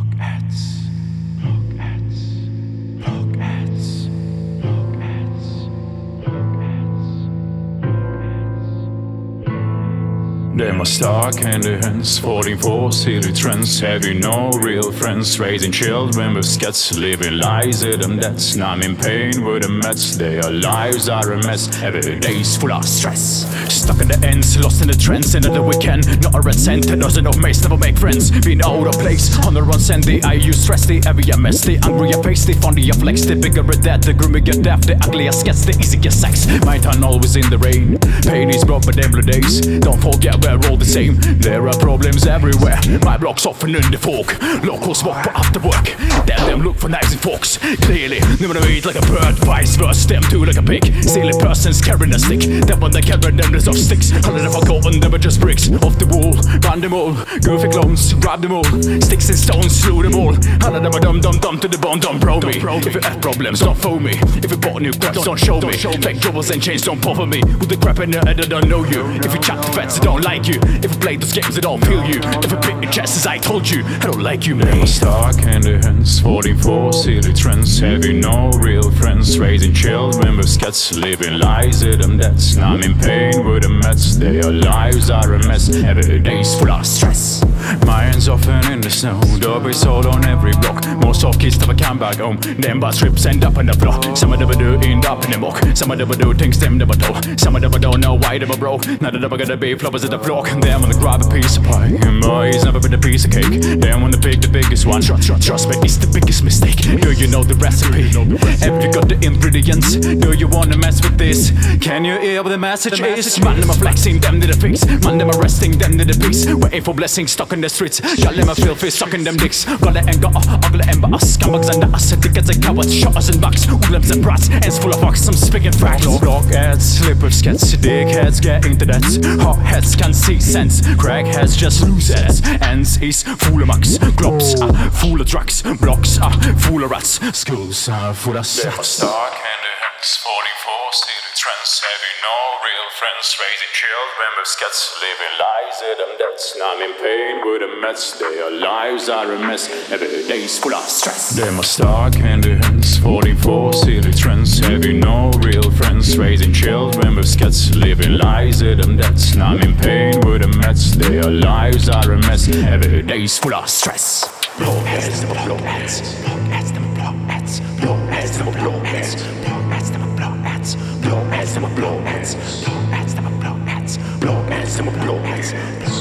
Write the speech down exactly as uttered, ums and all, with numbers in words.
Them are stuck in the hands, falling for silly trends. Having no real friends, raising children with skets, living lies in them that's numb in pain with a mess. Their lives are a mess, every day's full of stress. Stuck in the ends, lost in the trends, and the weekend. Not a red cent, doesn't know maze, never make friends. Being out of place, on the run, send the I use stress, the heavy a mess, the angry a face, the funny a flex, the bigger a death, the groomier death, the uglier sketch, the easier sex. My time always in the rain, pain is brought by them days. Don't forget we're all the same, there are problems everywhere. My block's often in the fog, local smoke for after work. Damn them look for knives and forks, clearly never to eat like a bird, vice versa, them too like a pig. Silly persons carrying a stick, them when they carry them there's of sticks. Hundred of forgotten, never just bricks off the wall, run them all, goofy clones, grab them all, sticks and stones, slew them all. Hundred of a dumb dumb dumb to the bone, don't bro me. If you have problems, don't phone me. If you bought new craps, don't show me. Fake troubles and chains, don't bother me. With the crap in the head, I don't know you. If you chat to feds, I don't like you. If you play those games, I don't feel you. If you pick your chest, as I told you, I don't like you, man. Stuck in the hands, falling for silly trends. Having no real friends, raising children with skets, living lies in them that's numb in pain with a mess. Their lives are a mess, every day's full of stress. My hands often in the snow, derby sold on every block. Most of kids never come back home, them bus trips end up in the floor. Some of them do end up in the muck, some of them do things them never do. Some of them don't know why they were broke, none of them are gonna be floppers at the flock. Them wanna grab a piece of pie, and boys never been a piece of cake. Them wanna pick the biggest one, trust, trust, trust me, it's the biggest mistake. Do you know the recipe? Have you got the ingredients? Do you wanna mess with this? Can you hear what the message the is? Man, them are flexing, them to the fix. Man, them are resting, them to the peace. Waiting for blessings, stuck in the streets. Y'all them are filthy, sucking them dicks. Got the anger, ugly ember, us, scumbags under us. Tickets and cowards, shotters and bucks. Hoodlums and brats, ends full of fucks, some spigging facts. Block ads, slipper skets, dickheads get into that. Hot heads can see sense, crackheads just lose heads. Ends is full of mucks, glops are full of drugs, blocks are full of rats, schools are full of sex. Stuck in the hands, falling for silly trends, having no real friends, raising children with skets, living lies in them that's numb in pain with a mess. Their lives are a mess, every day's full of stress. Them are stuck in the hands, falling for silly trends, having no real friends, raising children with skets, living lies in them that's numb in pain with a mess. Their lives are a mess, every day's full of stress. Blockheads, blockheads, blockheads, blockheads, blockheads, blockheads, blockheads, blockheads, blockheads, blockheads, blockheads, blockheads, blockheads, blockheads, blockheads, blockheads.